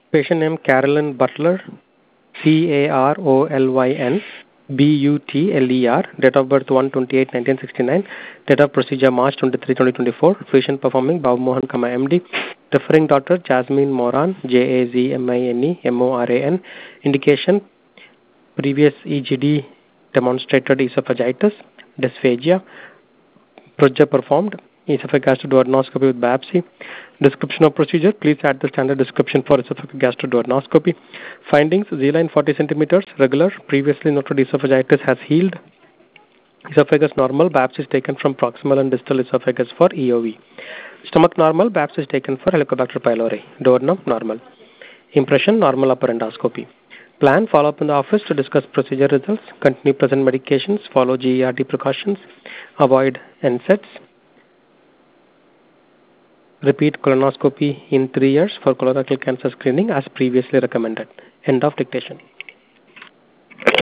Patient name Carolyn Butler, Carolyn Butler. Date of birth 1/28/1969. Date of procedure March 23, 2024. Physician performing Babu Mohan, MD. Referring doctor Jasmine Moran, Jazmine Moran. Indication previous EGD demonstrated esophagitis, dysphagia. Procedure performed esophagogastroscopy with biopsy. Description of procedure. Please add the standard description for esophagogastroscopy. Findings: Z-line 40 centimeters, regular. Previously noted esophagitis has healed. Esophagus normal. Biopsy is taken from proximal and distal esophagus for EOV. Stomach normal. Biopsy is taken for Helicobacter pylori. Duodenum normal. Impression: normal upper endoscopy. Plan: follow up in the office to discuss procedure results. Continue present medications. Follow GERD precautions. Avoid NSAIDs. Repeat colonoscopy in 3 years for colorectal cancer screening as previously recommended. End of dictation.